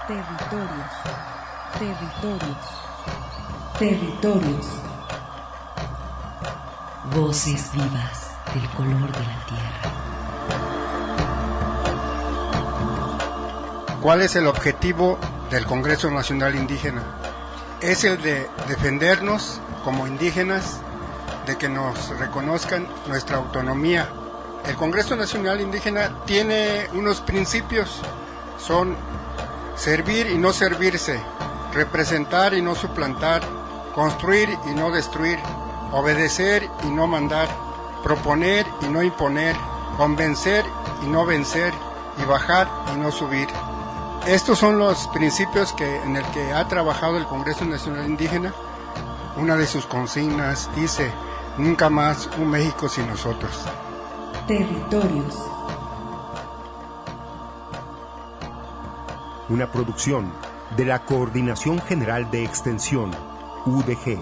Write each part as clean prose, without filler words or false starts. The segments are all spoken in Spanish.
Territorios, territorios, territorios. Voces vivas del color de la tierra. ¿Cuál es el objetivo del Congreso Nacional Indígena? Es el de defendernos como indígenas, de que nos reconozcan nuestra autonomía. El Congreso Nacional Indígena tiene unos principios, son servir y no servirse, representar y no suplantar, construir y no destruir, obedecer y no mandar, proponer y no imponer, convencer y no vencer, y bajar y no subir. Estos son los principios en el que ha trabajado el Congreso Nacional Indígena. Una de sus consignas dice: nunca más un México sin nosotros. Territorios. Una producción de la Coordinación General de Extensión, UDG.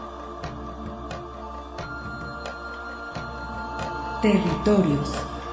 Territorios.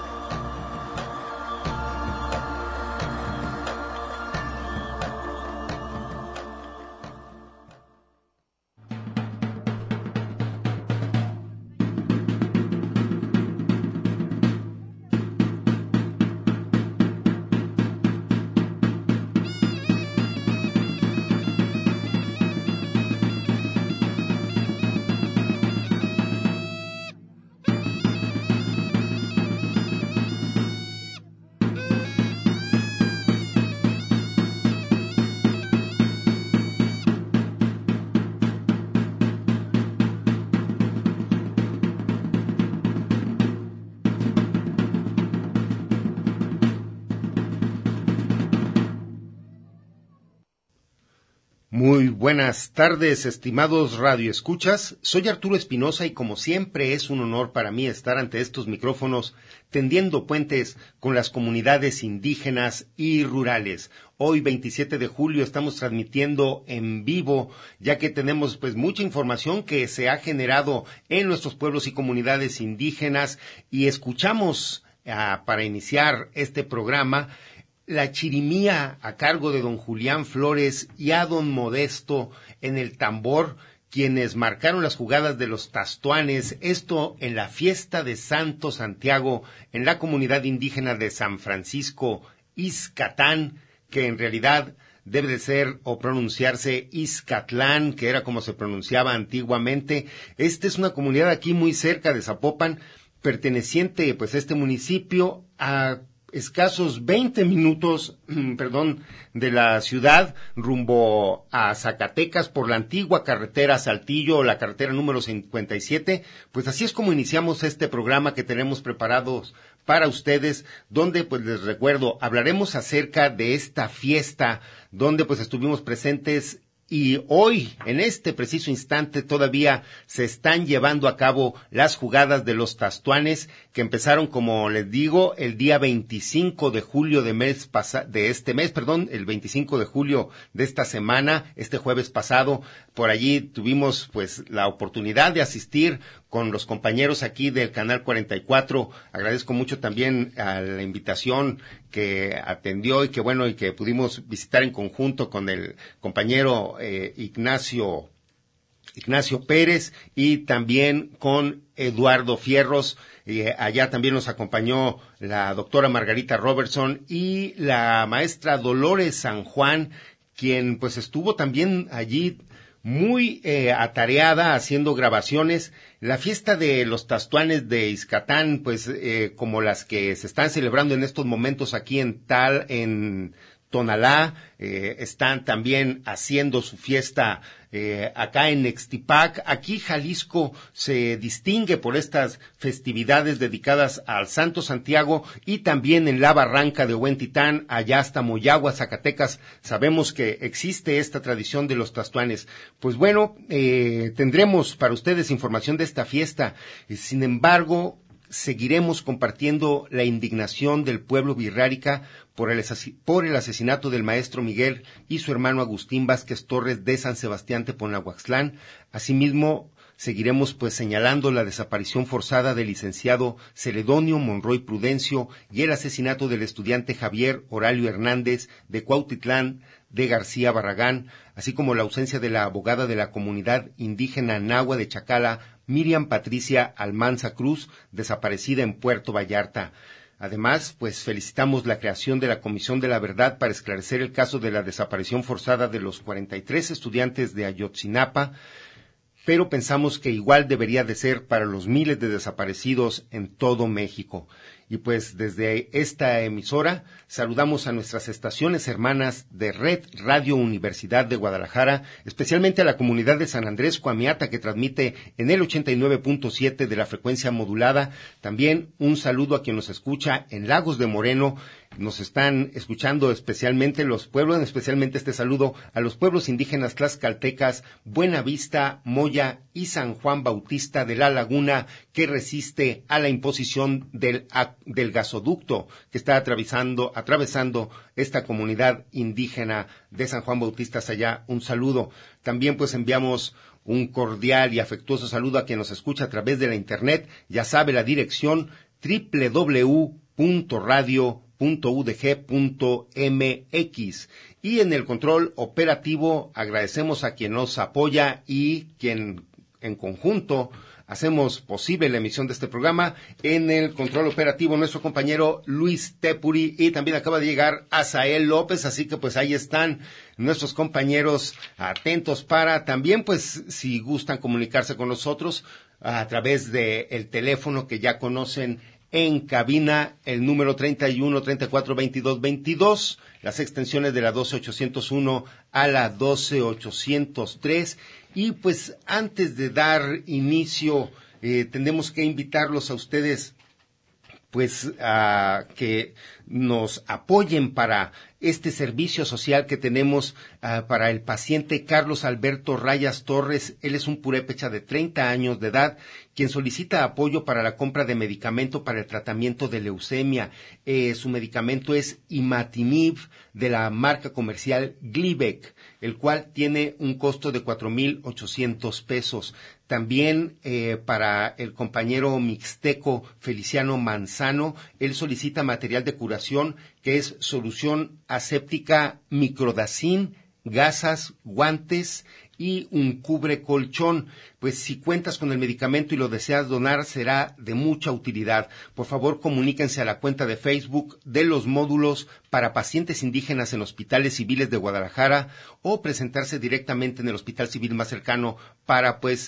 Muy buenas tardes, estimados radioescuchas. Soy Arturo Espinosa y como siempre es un honor para mí estar ante estos micrófonos tendiendo puentes con las comunidades indígenas y rurales. Hoy, 27 de julio, estamos transmitiendo en vivo, ya que tenemos pues mucha información que se ha generado en nuestros pueblos y comunidades indígenas y escuchamos para iniciar este programa la chirimía a cargo de don Julián Flores y a don Modesto en el tambor, quienes marcaron las jugadas de los tastuanes, esto en la fiesta de Santo Santiago, en la comunidad indígena de San Francisco Ixcatán, que en realidad debe de ser o pronunciarse Ixcatlán, que era como se pronunciaba antiguamente. Esta es una comunidad aquí muy cerca de Zapopan, perteneciente pues a este municipio, a escasos 20 minutos, de la ciudad, rumbo a Zacatecas por la antigua carretera Saltillo, la carretera número 57. Pues así es como iniciamos este programa que tenemos preparados para ustedes, donde pues les recuerdo, hablaremos acerca de esta fiesta, donde pues estuvimos presentes. Y hoy, en este preciso instante, todavía se están llevando a cabo las jugadas de los tastuanes, que empezaron, como les digo, el día 25 de julio el 25 de julio de esta semana, este jueves pasado. Por allí tuvimos, pues, la oportunidad de asistir con los compañeros aquí del Canal 44. Agradezco mucho también a la invitación que atendió y que pudimos visitar en conjunto con el compañero Ignacio Pérez y también con Eduardo Fierros. Allá también nos acompañó la doctora Margarita Robertson y la maestra Dolores San Juan, quien pues estuvo también allí muy atareada haciendo grabaciones. La fiesta de los tastuanes de Ixcatán, pues como las que se están celebrando en estos momentos aquí en Tonalá, están también haciendo su fiesta acá en Nextipac. Aquí Jalisco se distingue por estas festividades dedicadas al Santo Santiago, y también en la Barranca de Huentitán, allá hasta Moyagua, Zacatecas, sabemos que existe esta tradición de los tastuanes. Pues bueno, tendremos para ustedes información de esta fiesta. Sin embargo, seguiremos compartiendo la indignación del pueblo birrárica por el asesinato del maestro Miguel y su hermano Agustín Vázquez Torres de San Sebastián Teponahuaxtlán. Asimismo, seguiremos pues señalando la desaparición forzada del licenciado Celedonio Monroy Prudencio y el asesinato del estudiante Javier Oralio Hernández de Cuautitlán de García Barragán, así como la ausencia de la abogada de la comunidad indígena Nahua de Chacala, Miriam Patricia Almanza Cruz, desaparecida en Puerto Vallarta. Además, pues felicitamos la creación de la Comisión de la Verdad para esclarecer el caso de la desaparición forzada de los 43 estudiantes de Ayotzinapa, pero pensamos que igual debería de ser para los miles de desaparecidos en todo México. Y pues desde esta emisora saludamos a nuestras estaciones hermanas de Red Radio Universidad de Guadalajara, especialmente a la comunidad de San Andrés Coamiata, que transmite en el 89.7 de la frecuencia modulada. También un saludo a quien nos escucha en Lagos de Moreno. Nos están escuchando especialmente los pueblos, especialmente este saludo a los pueblos indígenas tlaxcaltecas, Buenavista, Moya y San Juan Bautista de la Laguna, que resiste a la imposición del gasoducto que está atravesando esta comunidad indígena de San Juan Bautista hasta allá. Un saludo. También pues enviamos un cordial y afectuoso saludo a quien nos escucha a través de la internet. Ya sabe la dirección www.radio.udg.mx. Y en el control operativo agradecemos a quien nos apoya y quien en conjunto hacemos posible la emisión de este programa. En el control operativo nuestro compañero Luis Tepuri, y también acaba de llegar Asael López, así que pues ahí están nuestros compañeros atentos para también pues si gustan comunicarse con nosotros a través de el teléfono que ya conocen en cabina, el número 31 34 22 22, las extensiones de la 12801 a la 12803. Y pues antes de dar inicio, tenemos que invitarlos a ustedes pues a que nos apoyen para este servicio social que tenemos para el paciente Carlos Alberto Rayas Torres. Él es un purépecha de 30 años de edad, quien solicita apoyo para la compra de medicamento para el tratamiento de leucemia. Su medicamento es Imatinib de la marca comercial Glivec, el cual tiene un costo de 4,800 pesos. También para el compañero mixteco Feliciano Manzano, él solicita material de curación que es solución aséptica Microdacin, gasas, guantes y un cubre colchón. Pues si cuentas con el medicamento y lo deseas donar, será de mucha utilidad. Por favor, comuníquense a la cuenta de Facebook de los módulos para pacientes indígenas en hospitales civiles de Guadalajara, o presentarse directamente en el hospital civil más cercano para pues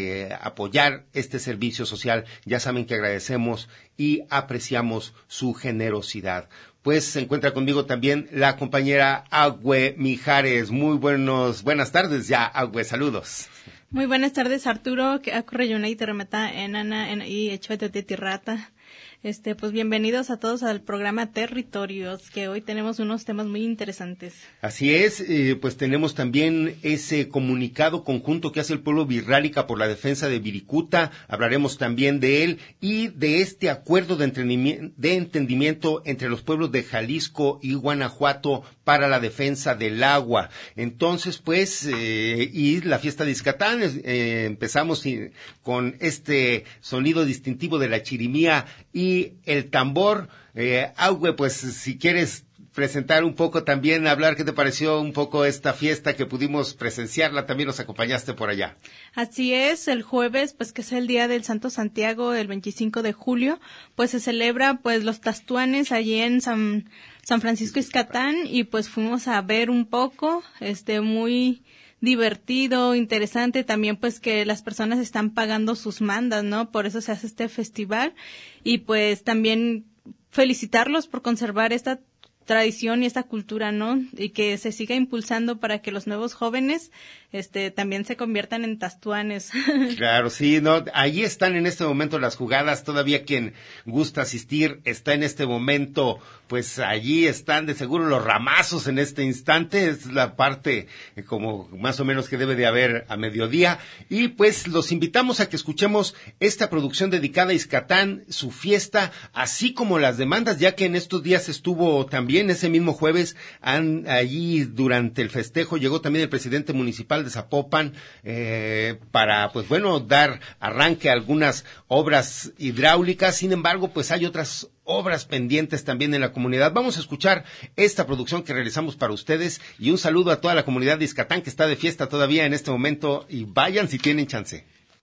apoyar este servicio social. Ya saben que agradecemos y apreciamos su generosidad. Pues se encuentra conmigo también la compañera Agüe Mijares. Muy buenas tardes ya, Agüe, saludos. Muy buenas tardes, Arturo, que acorreyuna y terremeta enana y echvete tirrata. Pues bienvenidos a todos al programa Territorios, que hoy tenemos unos temas muy interesantes. Así es, pues tenemos también ese comunicado conjunto que hace el pueblo birrálica por la defensa de Viricuta. Hablaremos también de él y de este acuerdo de entendimiento entre los pueblos de Jalisco y Guanajuato para la defensa del agua. Entonces, pues, y la fiesta de Izcatán, empezamos con este sonido distintivo de la chirimía y el tambor. Agüe, pues si quieres presentar un poco también, hablar qué te pareció un poco esta fiesta que pudimos presenciarla, también nos acompañaste por allá. Así es, el jueves, pues que es el día del Santo Santiago, el 25 de julio, pues se celebra pues los tastuanes allí en San Francisco Izcatán, y pues fuimos a ver un poco, muy divertido, interesante, también pues que las personas están pagando sus mandas, ¿no? Por eso se hace este festival, y pues también felicitarlos por conservar esta tradición y esta cultura, ¿no? Y que se siga impulsando para que los nuevos jóvenes también se conviertan en tastuanes. Claro, sí, no, ahí están en este momento las jugadas, todavía quien gusta asistir está en este momento, pues allí están de seguro los ramazos en este instante, es la parte como más o menos que debe de haber a mediodía, y pues los invitamos a que escuchemos esta producción dedicada a Izcatán, su fiesta, así como las demandas, ya que en estos días estuvo también también ese mismo jueves, allí durante el festejo, llegó también el presidente municipal de Zapopan para, pues bueno, dar arranque a algunas obras hidráulicas. Sin embargo, pues hay otras obras pendientes también en la comunidad. Vamos a escuchar esta producción que realizamos para ustedes y un saludo a toda la comunidad de Ixcatán que está de fiesta todavía en este momento y vayan si tienen chance.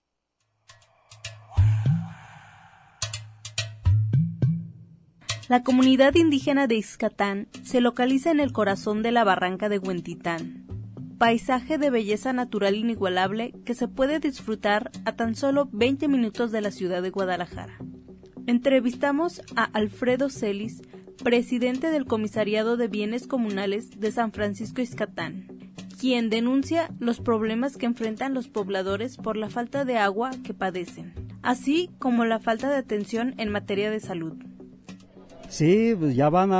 La comunidad indígena de Ixcatán se localiza en el corazón de la barranca de Huentitán, paisaje de belleza natural inigualable que se puede disfrutar a tan solo 20 minutos de la ciudad de Guadalajara. Entrevistamos a Alfredo Celis, presidente del Comisariado de Bienes Comunales de San Francisco Ixcatán, quien denuncia los problemas que enfrentan los pobladores por la falta de agua que padecen, así como la falta de atención en materia de salud. Sí, pues ya van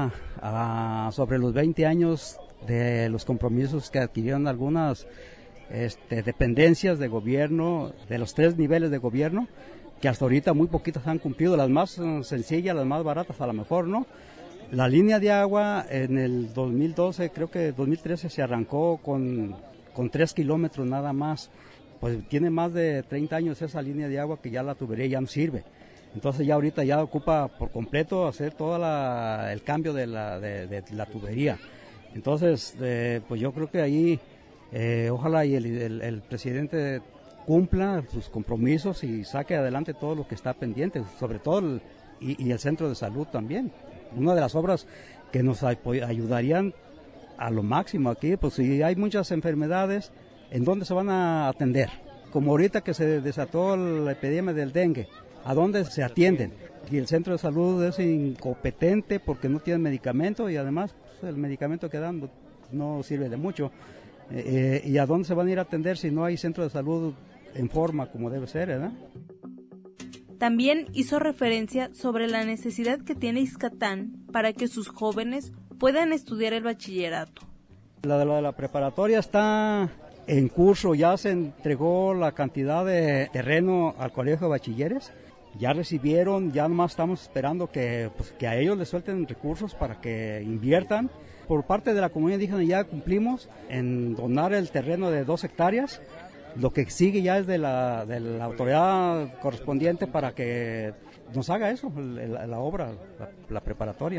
a sobre los 20 años de los compromisos que adquirieron algunas dependencias de gobierno, de los 3 niveles de gobierno, que hasta ahorita muy poquitas han cumplido, las más sencillas, las más baratas a lo mejor, ¿no? La línea de agua en el 2012, creo que 2013 se arrancó con 3 kilómetros nada más, pues tiene más de 30 años esa línea de agua que ya la tubería ya no sirve. Entonces ya ahorita ya ocupa por completo hacer todo el cambio de la tubería. Entonces, pues yo creo que ahí ojalá y el presidente cumpla sus compromisos y saque adelante todo lo que está pendiente, sobre todo y el centro de salud también. Una de las obras que nos ayudarían a lo máximo aquí, pues si hay muchas enfermedades, ¿en dónde se van a atender? Como ahorita que se desató la epidemia del dengue, ¿a dónde se atienden? Y el centro de salud es incompetente porque no tiene medicamento y además pues, el medicamento que dan no sirve de mucho. ¿Y a dónde se van a ir a atender si no hay centro de salud en forma como debe ser, ¿verdad? También hizo referencia sobre la necesidad que tiene Ixcatán para que sus jóvenes puedan estudiar el bachillerato. La de la preparatoria está en curso, ya se entregó la cantidad de terreno al colegio de bachilleres, ya recibieron, ya nomás estamos esperando que a ellos les suelten recursos para que inviertan. Por parte de la comunidad indígena ya cumplimos en donar el terreno de 2 hectáreas. Lo que sigue ya es de la autoridad correspondiente para que nos haga eso, la obra, la preparatoria.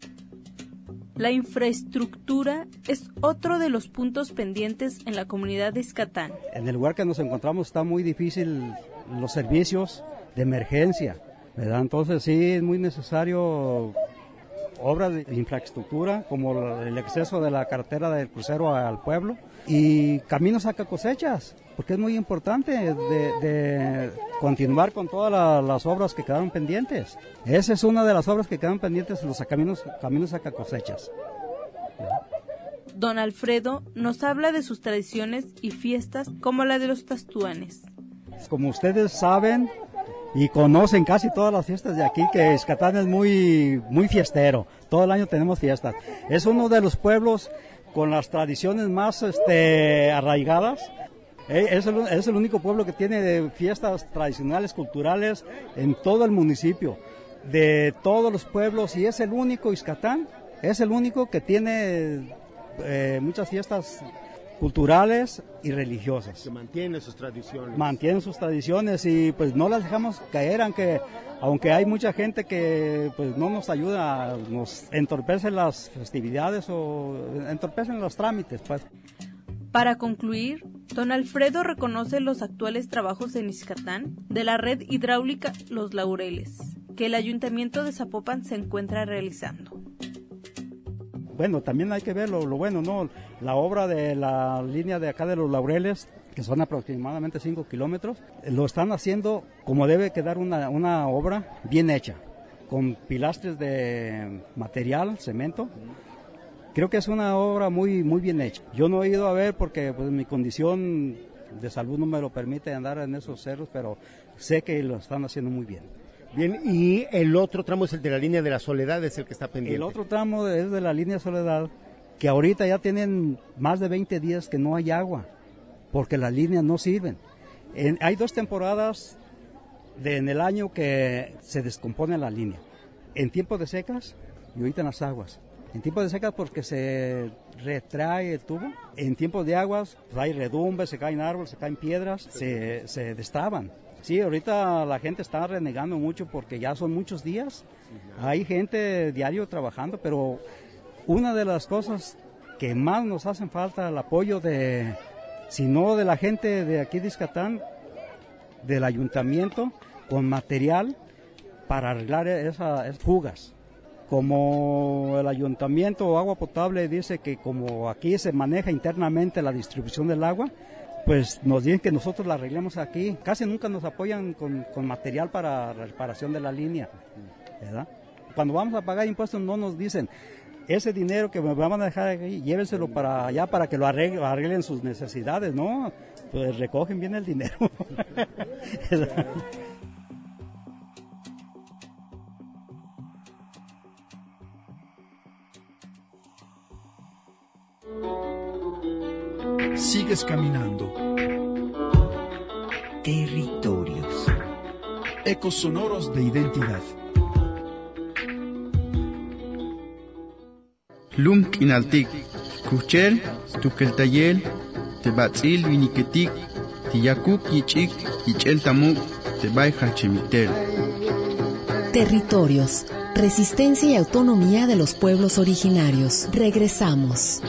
La infraestructura es otro de los puntos pendientes en la comunidad de Ixcatán. En el lugar que nos encontramos está muy difícil los servicios de emergencia, ¿verdad? Entonces sí es muy necesario obras de infraestructura como el acceso de la carretera del crucero al pueblo y caminos a cosechas, porque es muy importante de continuar con todas las obras que quedaron pendientes. Esa es una de las obras que quedaron pendientes, los caminos a cosechas. Don Alfredo nos habla de sus tradiciones y fiestas como la de los tastuanes. Como ustedes saben y conocen casi todas las fiestas de aquí, que Ixcatán es muy fiestero, todo el año tenemos fiestas. Es uno de los pueblos con las tradiciones más arraigadas. Es el único pueblo que tiene fiestas tradicionales, culturales en todo el municipio, de todos los pueblos, y es el único, Ixcatán, es el único que tiene muchas fiestas culturales y religiosas. Que mantiene sus tradiciones. Mantienen sus tradiciones y pues no las dejamos caer, aunque hay mucha gente que pues no nos ayuda, nos entorpecen las festividades o entorpecen los trámites, pues. Para concluir, don Alfredo reconoce los actuales trabajos en Ixcatán de la red hidráulica Los Laureles, que el Ayuntamiento de Zapopan se encuentra realizando. Bueno, también hay que ver lo bueno, ¿no? La obra de la línea de acá de Los Laureles, que son aproximadamente 5 kilómetros, lo están haciendo como debe quedar una obra bien hecha, con pilastres de material, cemento. Creo que es una obra muy bien hecha. Yo no he ido a ver porque pues, mi condición de salud no me lo permite andar en esos cerros, pero sé que lo están haciendo muy bien. Bien, y el otro tramo es el de la línea de la Soledad, es el que está pendiente. El otro tramo es de la línea Soledad, que ahorita ya tienen más de 20 días que no hay agua, porque las líneas no sirven. Hay 2 temporadas en el año que se descompone la línea, en tiempo de secas y ahorita en las aguas. En tiempos de secas porque se retrae el tubo. En tiempos de aguas pues hay redumbres, se caen árboles, se caen piedras, se destraban. Sí, ahorita la gente está renegando mucho porque ya son muchos días. Hay gente diario trabajando, pero una de las cosas que más nos hacen falta el apoyo si no de la gente de aquí de Ixcatán, del ayuntamiento, con material para arreglar esas fugas. Como el ayuntamiento o agua potable dice que como aquí se maneja internamente la distribución del agua, pues nos dicen que nosotros la arreglemos aquí. Casi nunca nos apoyan con material para reparación de la línea, ¿verdad? Cuando vamos a pagar impuestos no nos dicen, ese dinero que me van a dejar aquí, llévenselo para allá para que lo arreglen sus necesidades, ¿no? Pues recogen bien el dinero. Sigues caminando. Territorios. Ecos sonoros de identidad. Lum Kinaltik, Kuchel, Tukeltayel, Tebatzil Viniketik, Tiyakuk Yichik, Yichel Tamuk, Tebay Hachemitel. Territorios. Resistencia y autonomía de los pueblos originarios. Regresamos.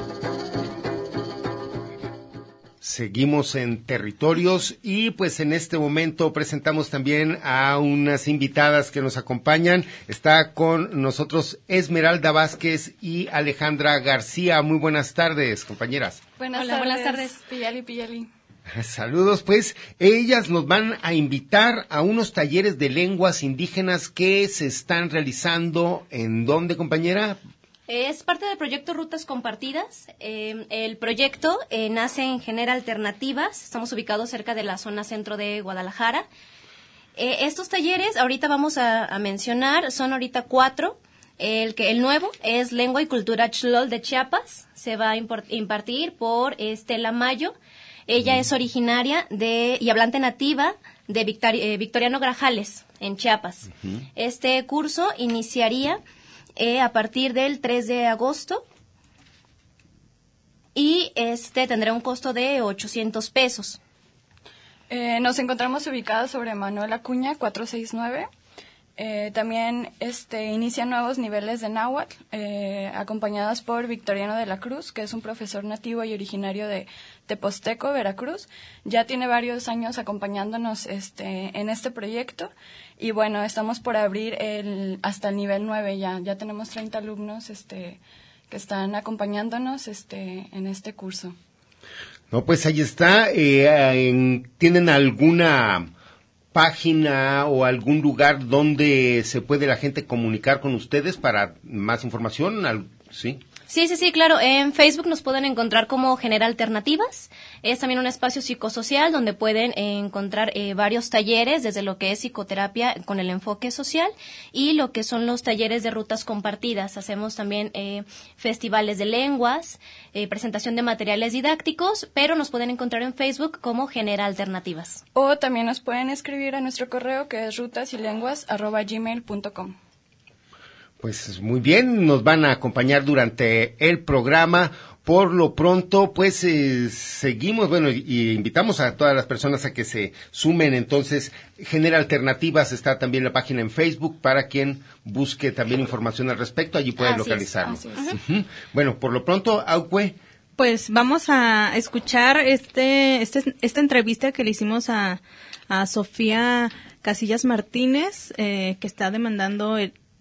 Seguimos en Territorios y pues en este momento presentamos también a unas invitadas que nos acompañan. Está con nosotros Esmeralda Vázquez y Alejandra García. Muy buenas tardes, compañeras. Buenas tardes. Pillali. Saludos, pues ellas nos van a invitar a unos talleres de lenguas indígenas que se están realizando. ¿En dónde, compañera? Es parte del proyecto Rutas Compartidas. El proyecto nace en Genera Alternativas. Estamos ubicados cerca de la zona centro de Guadalajara. Estos talleres, ahorita vamos a mencionar, son ahorita 4. El nuevo es Lengua y Cultura Xlol de Chiapas. Se va a impartir por Estela Mayo. Ella es originaria y hablante nativa de Victoriano Grajales, en Chiapas. Este curso iniciaría a partir del 3 de agosto y tendrá un costo de 800 pesos. Nos encontramos ubicados sobre Manuel Acuña 469. También inician nuevos niveles de náhuatl, acompañados por Victoriano de la Cruz, que es un profesor nativo y originario de Teposteco, Veracruz. Ya tiene varios años acompañándonos en este proyecto. Y bueno, estamos por abrir hasta el nivel 9 ya tenemos 30 alumnos que están acompañándonos en este curso. No, pues ahí está. ¿Tienen alguna página o algún lugar donde se puede la gente comunicar con ustedes para más información? ¿Sí? Sí, claro. En Facebook nos pueden encontrar como Genera Alternativas. Es también un espacio psicosocial donde pueden encontrar varios talleres, desde lo que es psicoterapia con el enfoque social y lo que son los talleres de rutas compartidas. Hacemos también festivales de lenguas, presentación de materiales didácticos, pero nos pueden encontrar en Facebook como Genera Alternativas. O también nos pueden escribir a nuestro correo que es rutasylenguas@gmail.com. Pues muy bien, nos van a acompañar durante el programa. Por lo pronto, pues seguimos, y invitamos a todas las personas a que se sumen. Entonces, Genera Alternativas, está también la página en Facebook para quien busque también información al respecto, allí puede localizarlo. Bueno, por lo pronto, Auque. Pues vamos a escuchar esta entrevista que le hicimos a Sofía Casillas Martínez, que está demandando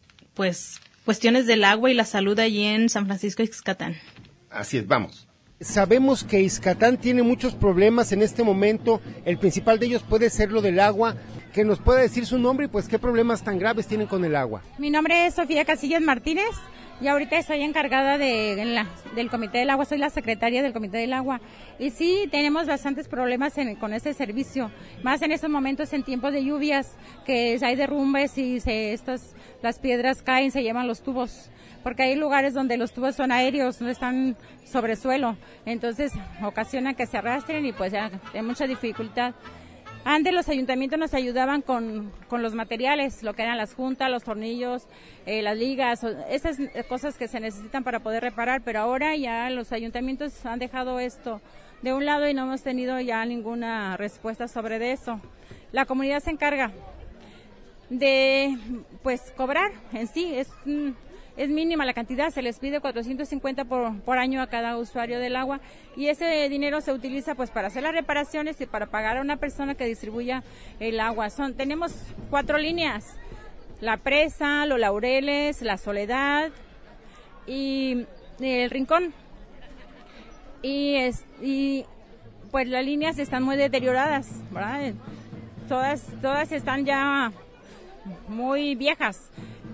cuestiones del agua y la salud allí en San Francisco Ixcatán. Así es, vamos. Sabemos que Ixcatán tiene muchos problemas en este momento. El principal de ellos puede ser lo del agua. Que nos pueda decir su nombre y pues qué problemas tan graves tienen con el agua. Mi nombre es Sofía Casillas Martínez y ahorita estoy encargada del Comité del Agua, soy la secretaria del Comité del Agua. Y sí, tenemos bastantes problemas con este servicio, más en estos momentos en tiempos de lluvias, que hay derrumbes y las piedras caen, se llevan los tubos, porque hay lugares donde los tubos son aéreos, no están sobre suelo, entonces ocasiona que se arrastren y pues ya hay mucha dificultad. Antes los ayuntamientos nos ayudaban con los materiales, lo que eran las juntas, los tornillos, las ligas, esas cosas que se necesitan para poder reparar, pero ahora ya los ayuntamientos han dejado esto de un lado y no hemos tenido ya ninguna respuesta sobre eso. La comunidad se encarga de, pues, cobrar en sí, es mínima la cantidad, se les pide 450 por año a cada usuario del agua y ese dinero se utiliza pues para hacer las reparaciones y para pagar a una persona que distribuya el agua. Tenemos 4 líneas, La Presa, Los Laureles, La Soledad y El Rincón. Y pues las líneas están muy deterioradas, ¿verdad? Todas están ya muy viejas.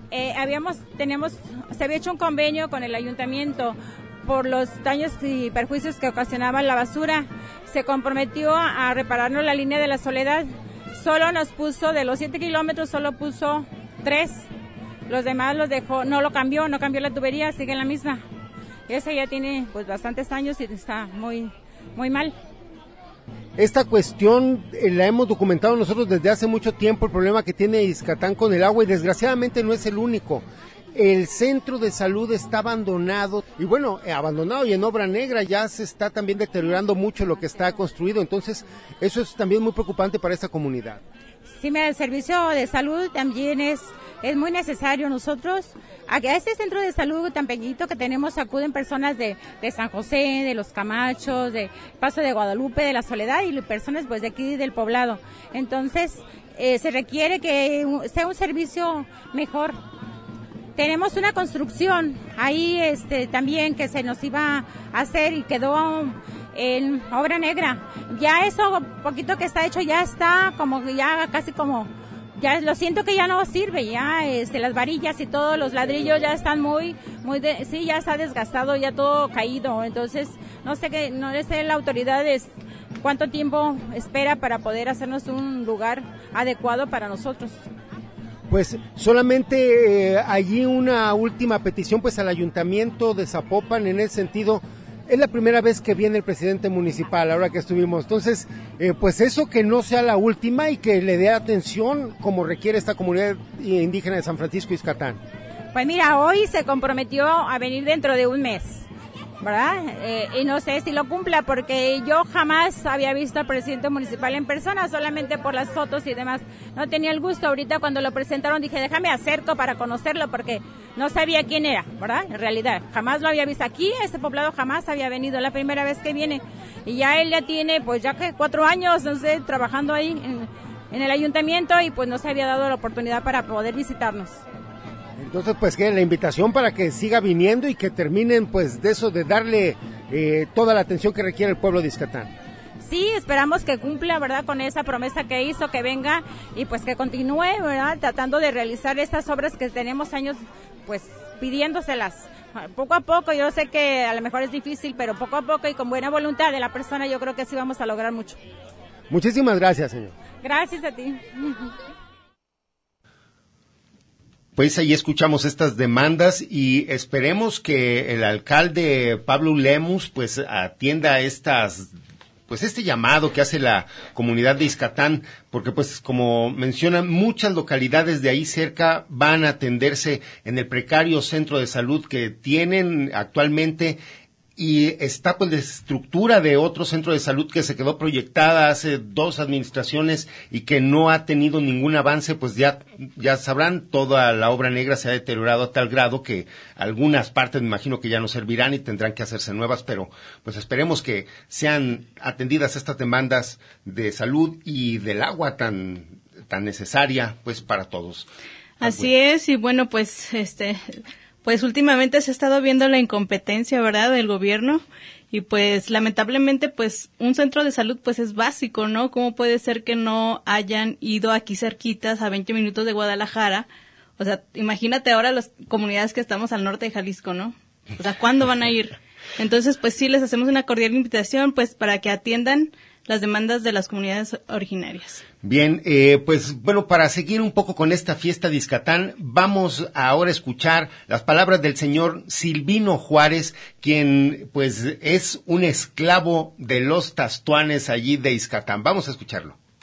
Se había hecho un convenio con el ayuntamiento por los daños y perjuicios que ocasionaba la basura. Se comprometió a repararnos la línea de La Soledad. Solo nos puso, de los 7 kilómetros, solo puso 3. Los demás los dejó, no cambió la tubería, sigue en la misma. Esa ya tiene pues bastantes años y está muy, muy mal. Esta cuestión la hemos documentado nosotros desde hace mucho tiempo, el problema que tiene Ixcatán con el agua, y desgraciadamente no es el único. El centro de salud está abandonado, y bueno, abandonado y en obra negra, ya se está también deteriorando mucho lo que está construido, entonces eso es también muy preocupante para esta comunidad. Sí, el servicio de salud también es muy necesario. Nosotros, a este centro de salud tan pequeñito que tenemos, acuden personas de San José, de Los Camachos, de Paso de Guadalupe, de La Soledad y personas pues de aquí del poblado. Entonces, se requiere que sea un servicio mejor. Tenemos una construcción ahí también que se nos iba a hacer y quedó en obra negra. Ya eso poquito que está hecho ya está ya lo siento que ya no sirve, ya las varillas y todos los ladrillos ya están ya está desgastado, ya todo caído. Entonces no sé la autoridad cuánto tiempo espera para poder hacernos un lugar adecuado para nosotros. Pues solamente allí una última petición pues al ayuntamiento de Zapopan en ese sentido. Es la primera vez que viene el presidente municipal, ahora que estuvimos. Entonces, pues eso que no sea la última y que le dé atención como requiere esta comunidad indígena de San Francisco Ixcatán. Pues mira, hoy se comprometió a venir dentro de un mes, ¿verdad? Y no sé si lo cumpla porque yo jamás había visto al presidente municipal en persona, solamente por las fotos y demás. No tenía el gusto. Ahorita cuando lo presentaron dije, déjame acerco para conocerlo porque no sabía quién era, ¿verdad? En realidad, jamás lo había visto aquí, este poblado jamás había venido, la primera vez que viene. Y ya él ya tiene, pues ya que 4 años, no sé, trabajando ahí en el ayuntamiento y pues no se había dado la oportunidad para poder visitarnos. Entonces, pues que la invitación para que siga viniendo y que terminen pues de eso, de darle toda la atención que requiere el pueblo de Ixcatán. Sí, esperamos que cumpla, ¿verdad?, con esa promesa que hizo, que venga y pues que continúe, ¿verdad?, tratando de realizar estas obras que tenemos años pues pidiéndoselas. Poco a poco, yo sé que a lo mejor es difícil, pero poco a poco y con buena voluntad de la persona yo creo que sí vamos a lograr mucho. Muchísimas gracias, señor. Gracias a ti. Pues ahí escuchamos estas demandas y esperemos que el alcalde Pablo Lemus pues atienda este llamado que hace la comunidad de Ixcatán, porque pues como mencionan, muchas localidades de ahí cerca van a atenderse en el precario centro de salud que tienen actualmente, y está pues la estructura de otro centro de salud que se quedó proyectada hace 2 administraciones y que no ha tenido ningún avance. Pues ya sabrán, toda la obra negra se ha deteriorado a tal grado que algunas partes me imagino que ya no servirán y tendrán que hacerse nuevas, pero pues esperemos que sean atendidas estas demandas de salud y del agua tan necesaria pues para todos. Así es, y bueno, pues pues últimamente se ha estado viendo la incompetencia, ¿verdad?, del gobierno, y pues lamentablemente pues un centro de salud pues es básico, ¿no? ¿Cómo puede ser que no hayan ido aquí cerquitas a 20 minutos de Guadalajara? O sea, imagínate ahora las comunidades que estamos al norte de Jalisco, ¿no? O sea, ¿cuándo van a ir? Entonces pues sí les hacemos una cordial invitación pues para que atiendan las demandas de las comunidades originarias. Bien, pues bueno, para seguir un poco con esta fiesta de Ixcatán, vamos ahora a escuchar las palabras del señor Silvino Juárez, quien pues es un esclavo de los tastuanes allí de Ixcatán. Vamos a escucharlo.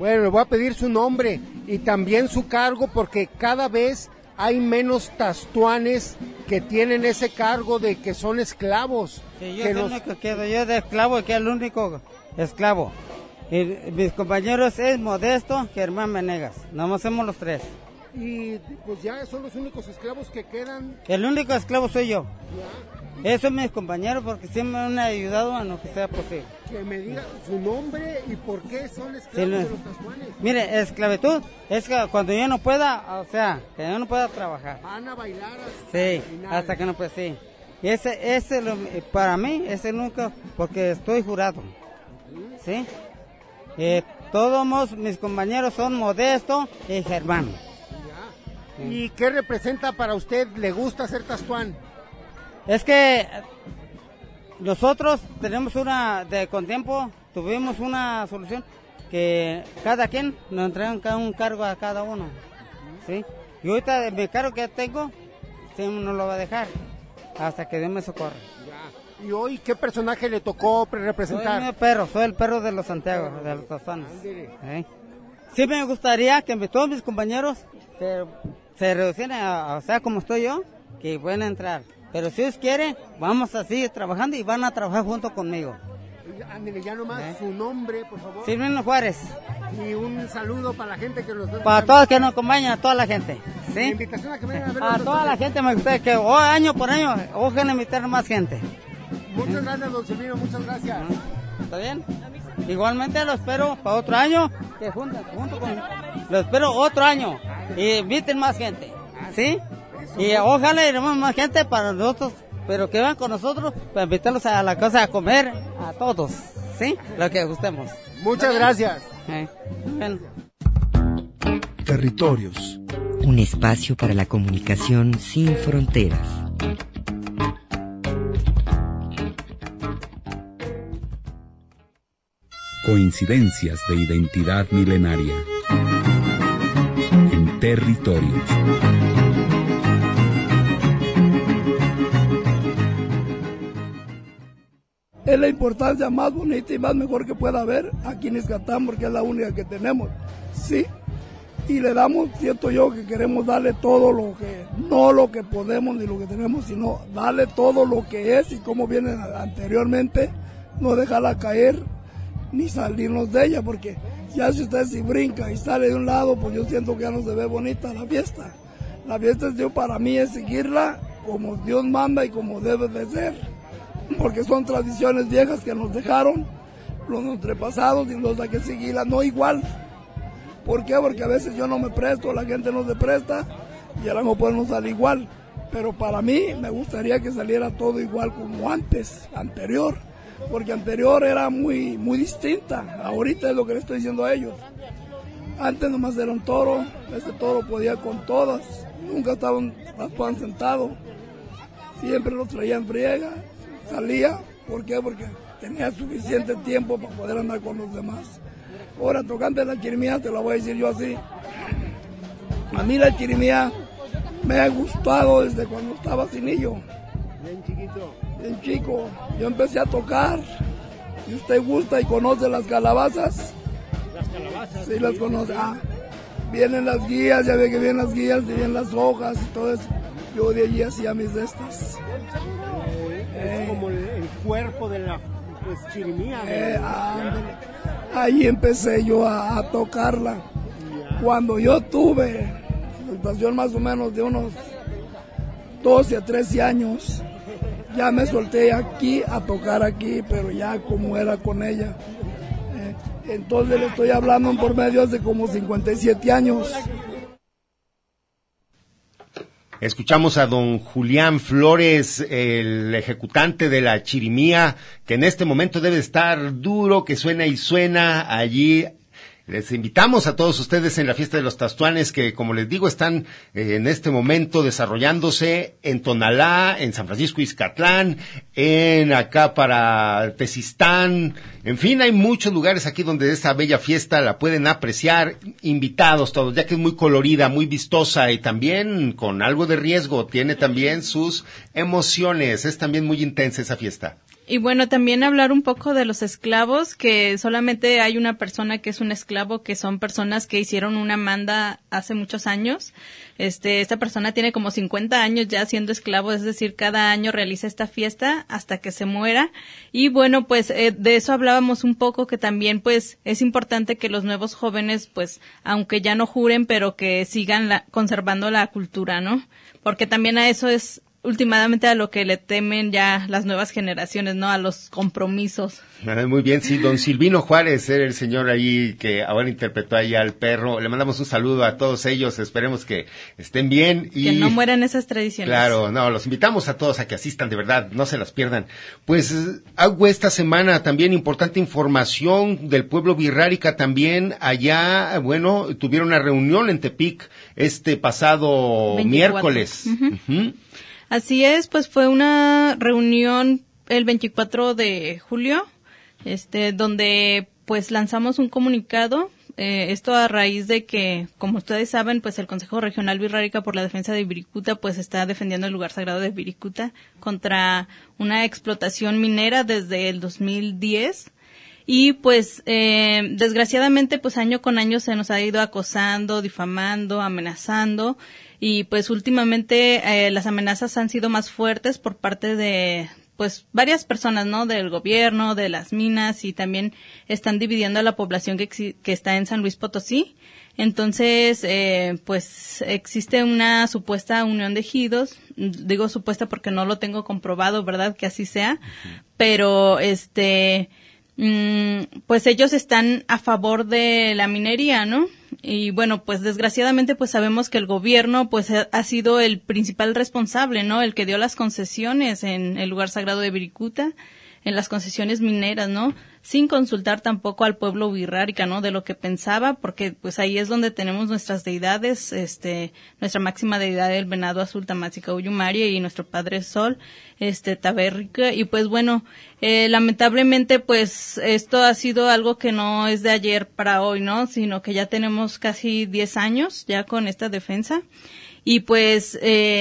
Bueno, le voy a pedir su nombre y también su cargo, porque cada vez hay menos tastuanes que tienen ese cargo de que son esclavos. Sí, yo soy el único que quedo, yo de esclavo, que es el único esclavo. Y mis compañeros es Modesto, Germán Venegas, nomás somos los tres. Y pues ya son los únicos esclavos que quedan. El único esclavo soy yo. Ya. Esos son mis compañeros porque siempre me han ayudado a lo que sea posible. Que me diga su nombre y por qué son esclavos de los tastuanes. Mire, esclavitud es que cuando yo no pueda, o sea, que yo no pueda trabajar. Van a bailar hasta que no pueda, sí. Y ese para mí es el único, porque estoy jurado. ¿Sí? Todos mis compañeros son Modesto y Germán. ¿Y qué representa para usted? ¿Le gusta ser tastuán? Es que nosotros tenemos con tiempo tuvimos una solución que cada quien nos entregan un cargo a cada uno, ¿sí? Y ahorita mi cargo que tengo, sí, no lo va a dejar hasta que Dios me socorra. Ya. ¿Y hoy qué personaje le tocó representar? Soy el perro de los Santiago, de los tastuanes. Sí me gustaría que todos mis compañeros se reducieran, o sea, como estoy yo, que pueden entrar. Pero si ellos quieren, vamos a seguir trabajando y van a trabajar junto conmigo. Ándale, ya nomás su nombre, por favor. Silvino Juárez. Y un saludo para la gente que nos ve. Para todos que nos acompañan, a toda la gente. ¿Sí? La invitación a que vengan a ver. A toda la gente me gustaría que año por año, ojalá invitar más gente. Muchas gracias, don Silvino, muchas gracias. ¿Está bien? Igualmente lo espero para otro año, que junto con... Lo espero otro año, y inviten más gente, ¿sí? Y ojalá iremos más gente para nosotros, pero que van con nosotros para invitarlos a la casa a comer, a todos, ¿sí? Lo que gustemos. Muchas gracias. Bueno. Territorios. Un espacio para la comunicación sin fronteras. Coincidencias de identidad milenaria. En territorios. Es la importancia más bonita y más mejor que pueda haber aquí en Izcatán, porque es la única que tenemos, sí. Y le damos, siento yo, que queremos darle todo lo que, no lo que podemos ni lo que tenemos, sino darle todo lo que es y como viene anteriormente, no dejarla caer ni salirnos de ella, porque ya si usted si brinca y sale de un lado, pues yo siento que ya no se ve bonita la fiesta. La fiesta para mí es seguirla como Dios manda y como debe de ser, porque son tradiciones viejas que nos dejaron los antepasados y nos hay que seguirla, no igual. ¿Por qué? Porque a veces yo no me presto, la gente no se presta y a lo mejor no sale igual, pero para mí me gustaría que saliera todo igual como antes, anterior, porque anterior era muy distinta. Ahorita es lo que le estoy diciendo a ellos. Antes nomás era un toro, ese toro podía con todas, nunca estaban sentados, siempre los traían friega, salía. ¿Por qué? Porque tenía suficiente tiempo para poder andar con los demás. Ahora, tocante la chirimía, te la voy a decir yo así. A mí la chirimía me ha gustado desde cuando estaba cinillo. Bien chiquito. Bien chico. Yo empecé a tocar. Si usted gusta y conoce las calabazas. ¿Las calabazas? Sí, las conoce. Vienen las guías, ya ve que vienen las guías, y vienen las hojas y todo eso. Yo de allí hacía mis de estas. Es como el cuerpo de la chirimía. Ahí empecé yo a tocarla. Cuando yo tuve situación más o menos de unos 12 a 13 años, ya me solté aquí a tocar aquí, pero ya como era con ella. Entonces le estoy hablando por medio de como 57 años. Escuchamos a don Julián Flores, el ejecutante de la chirimía, que en este momento debe estar duro, que suena y suena allí. Les invitamos a todos ustedes en la fiesta de los tastuanes, que como les digo, están en este momento desarrollándose en Tonalá, en San Francisco Ixcatlán, en acá para Tezistán. En fin, hay muchos lugares aquí donde esta bella fiesta la pueden apreciar, invitados todos, ya que es muy colorida, muy vistosa y también con algo de riesgo, tiene también sus emociones, es también muy intensa esa fiesta. Y bueno, también hablar un poco de los esclavos, que solamente hay una persona que es un esclavo, que son personas que hicieron una manda hace muchos años. Esta persona tiene como 50 años ya siendo esclavo, es decir, cada año realiza esta fiesta hasta que se muera. Y bueno, pues de eso hablábamos un poco, que también pues es importante que los nuevos jóvenes, pues aunque ya no juren, pero que sigan conservando la cultura, ¿no? Porque también a eso es últimamente a lo que le temen ya las nuevas generaciones, ¿no? A los compromisos. Muy bien, sí, don Silvino Juárez era el señor ahí que ahora interpretó ahí al perro. Le mandamos un saludo a todos ellos, esperemos que estén bien. Y que no mueran esas tradiciones. Claro, no, los invitamos a todos a que asistan, de verdad, no se las pierdan. Pues hago esta semana también importante información del pueblo Wixárika también. Allá, bueno, tuvieron una reunión en Tepic este pasado 24. Miércoles. Uh-huh. Así es, pues fue una reunión el 24 de julio, donde pues lanzamos un comunicado, esto a raíz de que, como ustedes saben, pues el Consejo Regional Wixárika por la Defensa de Wirikuta pues está defendiendo el lugar sagrado de Wirikuta contra una explotación minera desde el 2010. Y pues desgraciadamente pues año con año se nos ha ido acosando, difamando, amenazando, y pues últimamente las amenazas han sido más fuertes por parte de pues varias personas, ¿no? Del gobierno, de las minas, y también están dividiendo a la población que está en San Luis Potosí. Entonces, pues existe una supuesta unión de ejidos, digo supuesta porque no lo tengo comprobado, ¿verdad? Que así sea, pero pues ellos están a favor de la minería, ¿no? Y bueno, pues desgraciadamente pues sabemos que el gobierno pues ha sido el principal responsable, ¿no? El que dio las concesiones en el lugar sagrado de Wirikuta, en las concesiones mineras, ¿no? Sin consultar tampoco al pueblo Wixárika, ¿no? De lo que pensaba, porque pues ahí es donde tenemos nuestras deidades, nuestra máxima deidad, el venado azul Tamásica Uyumari, y nuestro padre Sol, Taberrica, y pues bueno, lamentablemente pues esto ha sido algo que no es de ayer para hoy, ¿no? Sino que ya tenemos casi 10 años ya con esta defensa, y pues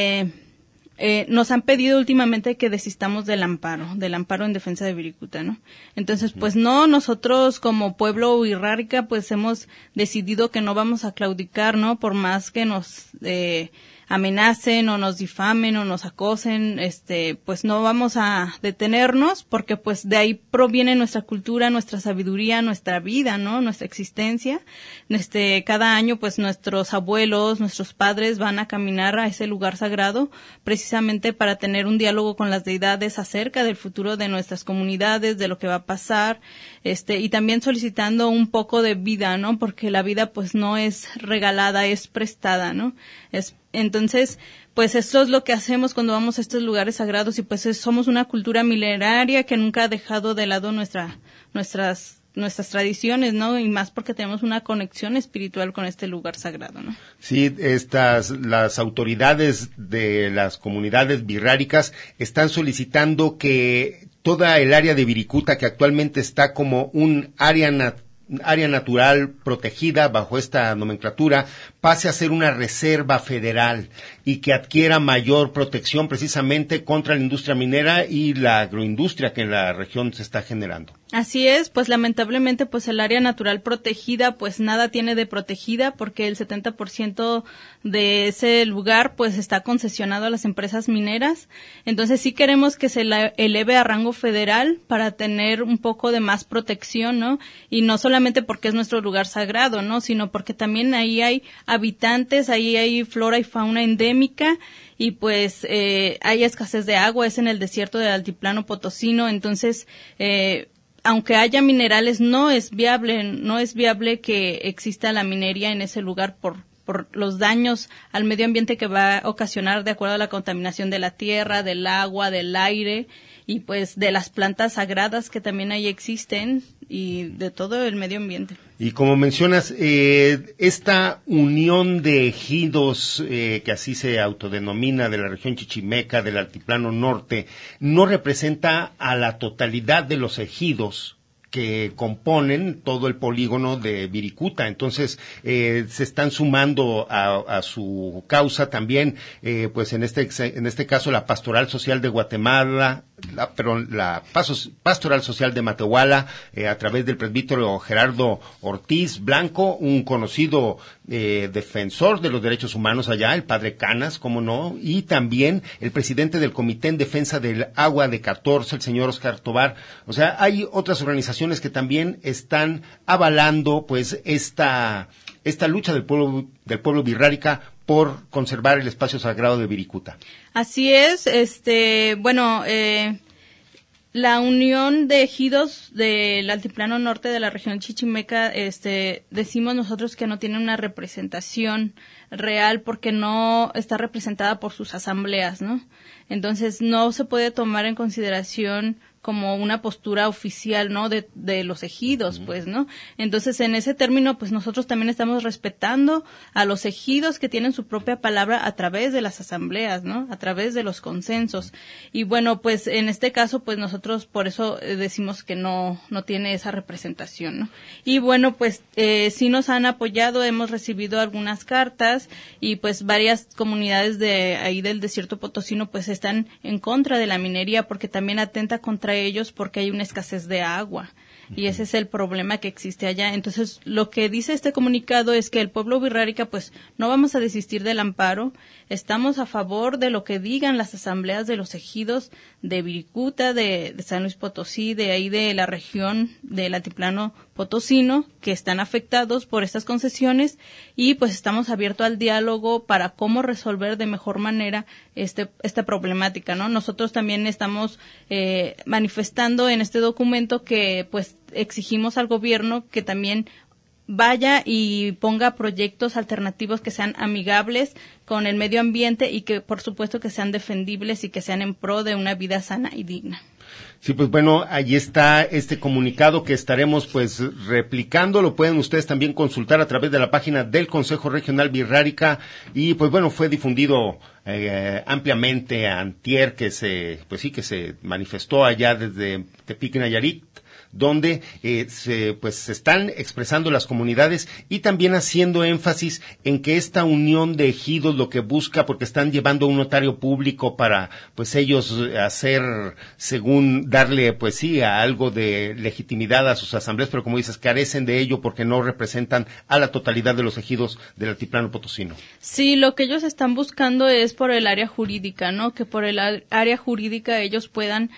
nos han pedido últimamente que desistamos del amparo en defensa de Wirikuta, ¿no? Entonces, pues no, nosotros como pueblo Wixárika, pues hemos decidido que no vamos a claudicar, ¿no? Por más que nos amenacen o nos difamen o nos acosen, pues no vamos a detenernos, porque pues de ahí proviene nuestra cultura, nuestra sabiduría, nuestra vida, ¿no? Nuestra existencia. Cada año pues nuestros abuelos, nuestros padres van a caminar a ese lugar sagrado precisamente para tener un diálogo con las deidades acerca del futuro de nuestras comunidades, de lo que va a pasar, y también solicitando un poco de vida, ¿no? Porque la vida pues no es regalada, es prestada, ¿no? Entonces, pues esto es lo que hacemos cuando vamos a estos lugares sagrados, y pues somos una cultura milenaria que nunca ha dejado de lado nuestras tradiciones, ¿no? Y más porque tenemos una conexión espiritual con este lugar sagrado, ¿no? Sí, las autoridades de las comunidades wixárikas están solicitando que toda el área de Wirikuta, que actualmente está como un área natural protegida bajo esta nomenclatura, pase a ser una reserva federal y que adquiera mayor protección precisamente contra la industria minera y la agroindustria que en la región se está generando. Así es, pues lamentablemente pues el área natural protegida pues nada tiene de protegida, porque el 70% de ese lugar pues está concesionado a las empresas mineras. Entonces sí queremos que se eleve a rango federal para tener un poco de más protección, ¿no? Y no solamente porque es nuestro lugar sagrado, ¿no? Sino porque también ahí hay habitantes, ahí hay flora y fauna endémica, y pues hay escasez de agua, es en el desierto del altiplano potosino. Entonces aunque haya minerales, no es viable que exista la minería en ese lugar por los daños al medio ambiente que va a ocasionar de acuerdo a la contaminación de la tierra, del agua, del aire, y pues de las plantas sagradas que también ahí existen, y de todo el medio ambiente. Y como mencionas, esta unión de ejidos, que así se autodenomina, de la región chichimeca, del altiplano norte, no representa a la totalidad de los ejidos que componen todo el polígono de Wirikuta. Entonces, se están sumando a su causa también, pues en este caso la Pastoral Social de Guatemala, la Pastoral Social de Matehuala, a través del presbítero Gerardo Ortiz Blanco, un conocido defensor de los derechos humanos allá, el padre Canas, cómo no, y también el presidente del Comité en Defensa del Agua de 14, el señor Oscar Tobar. O sea, hay otras organizaciones que también están avalando pues esta lucha del pueblo birrárica por conservar el espacio sagrado de Viricuta. Así es, la Unión de Ejidos del Altiplano Norte de la región Chichimeca, decimos nosotros que no tiene una representación real porque no está representada por sus asambleas, ¿no? Entonces no se puede tomar en consideración como una postura oficial, ¿no? De los ejidos, pues, ¿no? Entonces, en ese término, pues, nosotros también estamos respetando a los ejidos que tienen su propia palabra a través de las asambleas, ¿no? A través de los consensos. Y bueno, pues, en este caso, pues, nosotros por eso decimos que no tiene esa representación, ¿no? Y bueno, pues, sí nos han apoyado, hemos recibido algunas cartas y, pues, varias comunidades de ahí del desierto potosino, pues, están en contra de la minería porque también atenta contra ellos porque hay una escasez de agua y ese es el problema que existe allá. Entonces, lo que dice este comunicado es que el pueblo birrárica, pues, no vamos a desistir del amparo, estamos a favor de lo que digan las asambleas de los ejidos de Viricuta, de San Luis Potosí, de ahí de la región del altiplano potosino, que están afectados por estas concesiones y pues estamos abiertos al diálogo para cómo resolver de mejor manera esta problemática, ¿no? Nosotros también estamos manifestando en este documento que pues exigimos al gobierno que también vaya y ponga proyectos alternativos que sean amigables con el medio ambiente y que por supuesto que sean defendibles y que sean en pro de una vida sana y digna. Sí, pues bueno, ahí está este comunicado que estaremos pues replicando, lo pueden ustedes también consultar a través de la página del Consejo Regional Birrárica y pues bueno, fue difundido ampliamente antier que se manifestó allá desde Tepic, Nayarit, donde se están expresando las comunidades y también haciendo énfasis en que esta unión de ejidos lo que busca, porque están llevando a un notario público para pues ellos hacer, según darle pues sí a algo de legitimidad a sus asambleas, pero como dices, carecen de ello porque no representan a la totalidad de los ejidos del altiplano potosino. Sí, lo que ellos están buscando es por el área jurídica, ¿no? Que por el área jurídica ellos puedan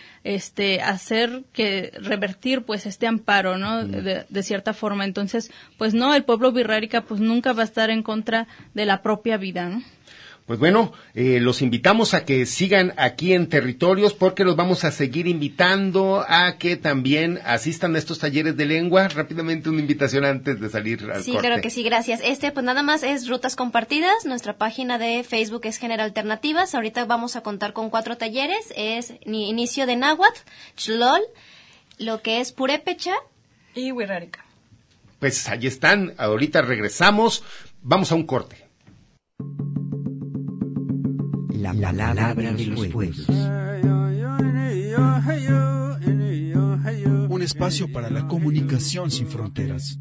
hacer que revertir pues este amparo, ¿no? De cierta forma. Entonces, pues no, el pueblo birrárica pues nunca va a estar en contra de la propia vida, ¿no? Pues bueno, los invitamos a que sigan aquí en Territorios porque los vamos a seguir invitando a que también asistan a estos talleres de lengua. Rápidamente una invitación antes de salir al corte. Sí, claro que sí, gracias. Pues nada más es Rutas Compartidas, nuestra página de Facebook es Género Alternativas. Ahorita vamos a contar con 4 talleres, es inicio de náhuatl, xlol, lo que es purépecha y birrárica. Pues ahí están, ahorita regresamos, vamos a un corte. La palabra de los pueblos. Un espacio para la comunicación sin fronteras.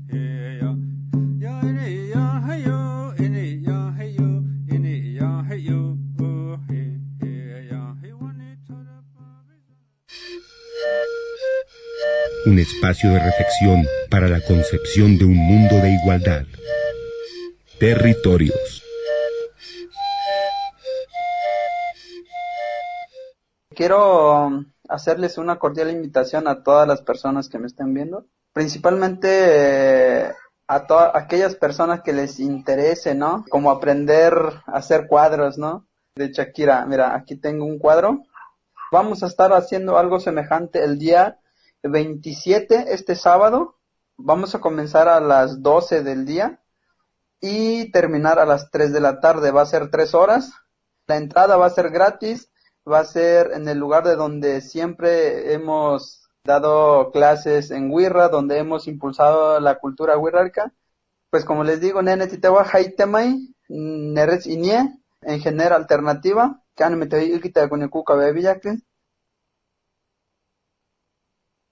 Un espacio de reflexión para la concepción de un mundo de igualdad. Territorios. Quiero hacerles una cordial invitación a todas las personas que me estén viendo, principalmente a aquellas personas que les interese, ¿no? Como aprender a hacer cuadros, ¿no? De Shakira, mira, aquí tengo un cuadro. Vamos a estar haciendo algo semejante el día 27, este sábado. Vamos a comenzar a las 12 del día y terminar a las 3 de la tarde. Va a ser 3 horas. La entrada va a ser gratis. Va a ser en el lugar de donde siempre hemos dado clases en Huirra, donde hemos impulsado la cultura huirrárica. Pues como les digo, nene titewa haitemai, neres inie, en Género Alternativa, kan metei ikita kunekuka bebiyakin.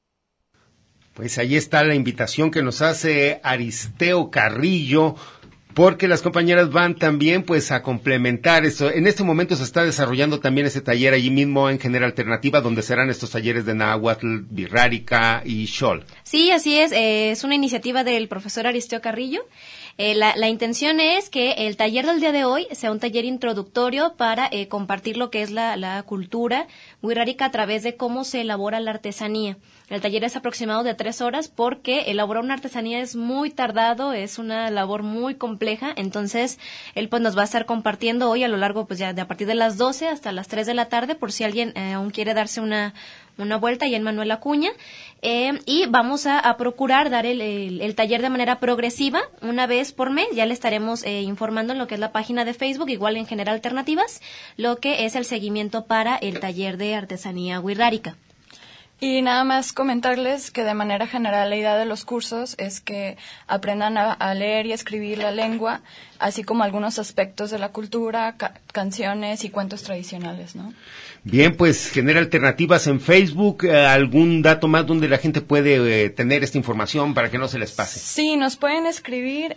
Pues ahí está la invitación que nos hace Aristeo Carrillo, porque las compañeras van también pues a complementar eso. En este momento se está desarrollando también ese taller allí mismo en Genera Alternativa, donde serán estos talleres de náhuatl, birrárica y xol. Sí, así es una iniciativa del profesor Aristeo Carrillo. La intención es que el taller del día de hoy sea un taller introductorio para compartir lo que es la cultura wixárika a través de cómo se elabora la artesanía. El taller es aproximado de 3 horas porque elaborar una artesanía es muy tardado, es una labor muy compleja, entonces él pues nos va a estar compartiendo hoy a lo largo pues ya de a partir de las 12 hasta las 3 de la tarde por si alguien aún quiere darse una vuelta allá en Manuel Acuña, y vamos a procurar dar el taller de manera progresiva, una vez por mes. Ya le estaremos informando en lo que es la página de Facebook, igual en Genera Alternativas, lo que es el seguimiento para el taller de artesanía wixárika. Y nada más comentarles que de manera general la idea de los cursos es que aprendan a leer y escribir la lengua, así como algunos aspectos de la cultura, canciones y cuentos tradicionales, ¿no? Bien, pues Genera Alternativas en Facebook. ¿Algún dato más donde la gente puede tener esta información para que no se les pase? Sí, nos pueden escribir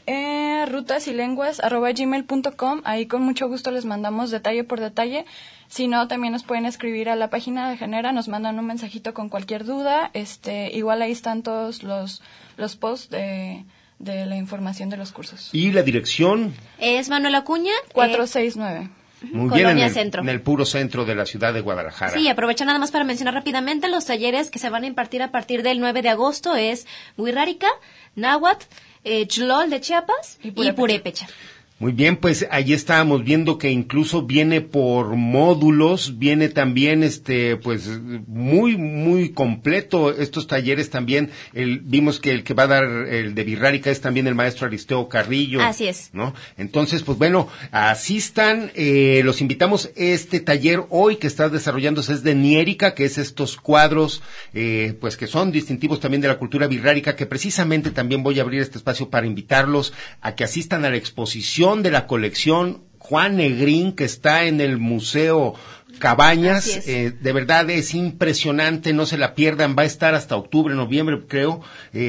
rutasylenguas@gmail.com. Ahí con mucho gusto les mandamos detalle por detalle. Si no, también nos pueden escribir a la página de Genera, nos mandan un mensajito con cualquier duda. Igual ahí están todos los posts de la información de los cursos. ¿Y la dirección? Es Manuel Acuña 469. Muy bien, en el puro centro de la ciudad de Guadalajara. Sí, aprovecho nada más para mencionar rápidamente los talleres que se van a impartir a partir del 9 de agosto. Es wixárika, náhuatl, xlol de Chiapas y purépecha. Muy bien, pues ahí estábamos viendo que incluso viene por módulos, viene también pues muy muy completo estos talleres también. Vimos que el que va a dar el de birrárica es también el maestro Aristeo Carrillo. Así es. ¿No? Entonces, pues bueno, asistan, los invitamos. Este taller hoy que está desarrollándose es de niérica, que es estos cuadros pues que son distintivos también de la cultura birrárica, que precisamente también voy a abrir este espacio para invitarlos a que asistan a la exposición de la colección Juan Negrín, que está en el Museo Cabañas. De verdad es impresionante, no se la pierdan, va a estar hasta octubre, noviembre creo.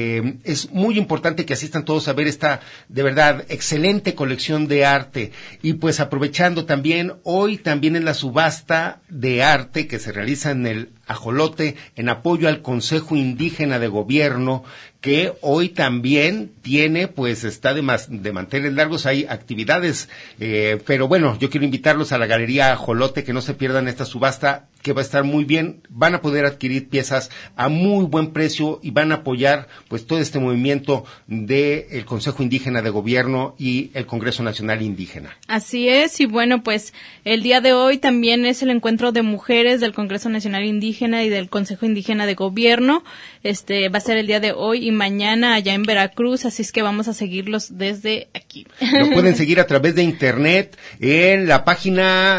Es muy importante que asistan todos a ver esta de verdad excelente colección de arte. Y pues aprovechando también, hoy también en la subasta de arte que se realiza en el Ajolote, en apoyo al Consejo Indígena de Gobierno, que hoy también tiene, pues está de manteles largos, hay actividades, pero bueno, yo quiero invitarlos a la Galería Ajolote, que no se pierdan esta subasta, que va a estar muy bien, van a poder adquirir piezas a muy buen precio y van a apoyar pues todo este movimiento del Consejo Indígena de Gobierno y el Congreso Nacional Indígena. Así es, y bueno, pues el día de hoy también es el encuentro de mujeres del Congreso Nacional Indígena y del Consejo Indígena de Gobierno. Va a ser el día de hoy y mañana allá en Veracruz, así es que vamos a seguirlos desde aquí. Lo pueden seguir a través de internet en la página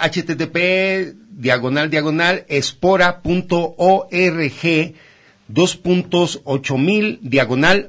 http://espora.org 2.8000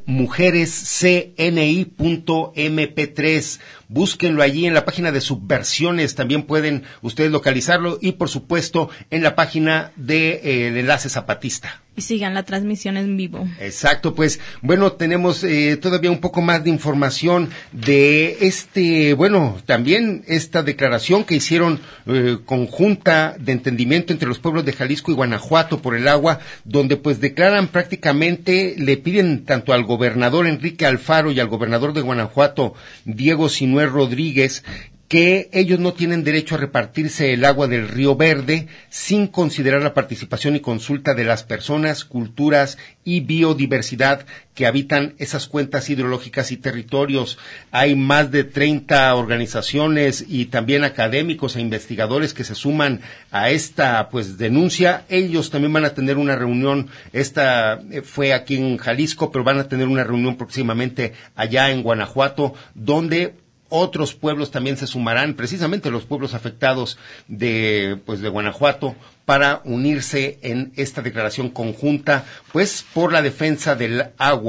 mujerescni.mp3. Búsquenlo allí en la página de Subversiones, también pueden ustedes localizarlo, y por supuesto en la página de el Enlace Zapatista. Y sigan la transmisión en vivo. Exacto, pues bueno, tenemos todavía un poco más de información de también esta declaración que hicieron conjunta de entendimiento entre los pueblos de Jalisco y Guanajuato por el agua, donde pues declaran prácticamente, le piden tanto al gobernador Enrique Alfaro y al gobernador de Guanajuato, Diego Sinué Rodríguez, que ellos no tienen derecho a repartirse el agua del Río Verde sin considerar la participación y consulta de las personas, culturas y biodiversidad que habitan esas cuencas hidrológicas y territorios. Hay más de 30 organizaciones y también académicos e investigadores que se suman a esta denuncia. Ellos también van a tener una reunión, esta fue aquí en Jalisco, pero van a tener una reunión próximamente allá en Guanajuato, donde otros pueblos también se sumarán, precisamente los pueblos afectados de Guanajuato, para unirse en esta declaración conjunta, pues por la defensa del agua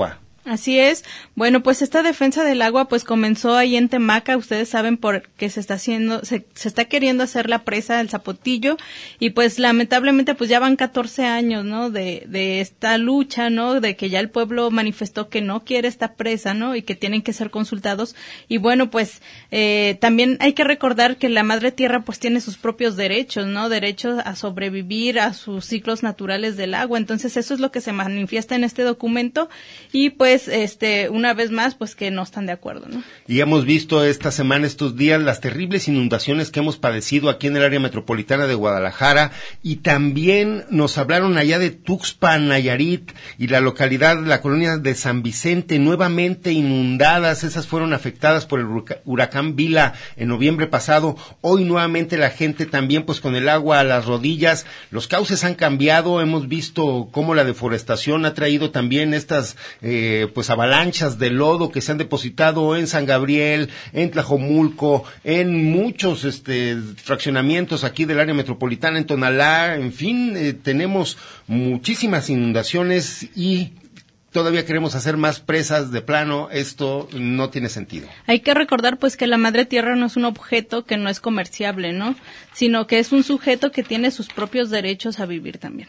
Así es. Bueno, pues esta defensa del agua pues comenzó ahí en Temaca. Ustedes saben porque se está queriendo hacer la presa del Zapotillo y pues lamentablemente pues ya van 14 años, ¿no? De esta lucha, ¿no? De que ya el pueblo manifestó que no quiere esta presa, ¿no? Y que tienen que ser consultados. Y bueno, pues también hay que recordar que la madre tierra pues tiene sus propios derechos, ¿no? Derechos a sobrevivir a sus ciclos naturales del agua. Entonces eso es lo que se manifiesta en este documento y pues una vez más, pues que no están de acuerdo, ¿no? Y hemos visto esta semana, estos días, las terribles inundaciones que hemos padecido aquí en el área metropolitana de Guadalajara y también nos hablaron allá de Tuxpan, Nayarit y la colonia de San Vicente, nuevamente inundadas, esas fueron afectadas por el huracán Vila en noviembre pasado. Hoy nuevamente la gente también pues con el agua a las rodillas, los cauces han cambiado, hemos visto cómo la deforestación ha traído también estas pues avalanchas de lodo que se han depositado en San Gabriel, en Tlajomulco, en muchos fraccionamientos aquí del área metropolitana, en Tonalá, en fin, tenemos muchísimas inundaciones y todavía queremos hacer más presas de plano, esto no tiene sentido. Hay que recordar pues que la madre tierra no es un objeto que no es comerciable, ¿no? Sino que es un sujeto que tiene sus propios derechos a vivir también.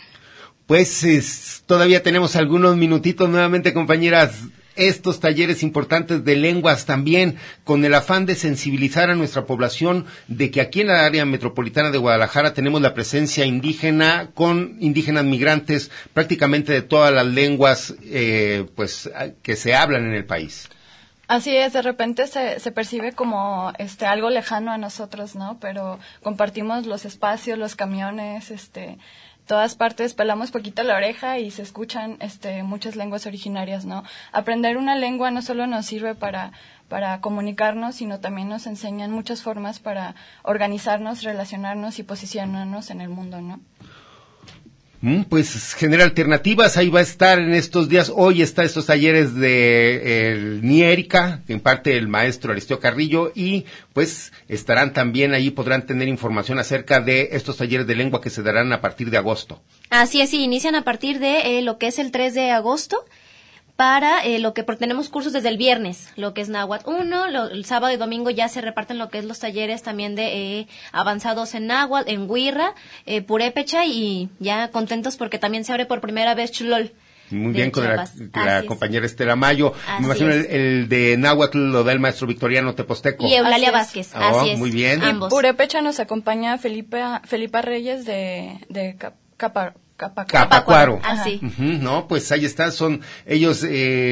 Pues todavía tenemos algunos minutitos nuevamente, compañeras. Estos talleres importantes de lenguas también con el afán de sensibilizar a nuestra población de que aquí en la área metropolitana de Guadalajara tenemos la presencia indígena con indígenas migrantes prácticamente de todas las lenguas pues que se hablan en el país. Así es, de repente se percibe como algo lejano a nosotros, ¿no? Pero compartimos los espacios, los camiones, todas partes, pelamos poquito la oreja y se escuchan muchas lenguas originarias, ¿no? Aprender una lengua no solo nos sirve para comunicarnos, sino también nos enseñan muchas formas para organizarnos, relacionarnos y posicionarnos en el mundo, ¿no? Pues genera alternativas, ahí va a estar en estos días, hoy está estos talleres de el Niérica, que imparte el maestro Aristeo Carrillo, y pues estarán también ahí, podrán tener información acerca de estos talleres de lengua que se darán a partir de agosto. Así es, sí, inician a partir de lo que es el 3 de agosto, para porque tenemos cursos desde el viernes, lo que es Náhuatl 1, el sábado y domingo ya se reparten lo que es los talleres también de avanzados en Náhuatl, en Huirra, Purépecha y ya contentos porque también se abre por primera vez Cholol. Muy bien, con la compañera Estela Mayo. Me imagino el de Náhuatl lo da el maestro Victoriano Teposteco. Y Eulalia Vázquez, así es. Muy bien. Ambos. Purépecha nos acompaña Felipa Reyes de Capacuaro. Así. No, pues ahí está, ellos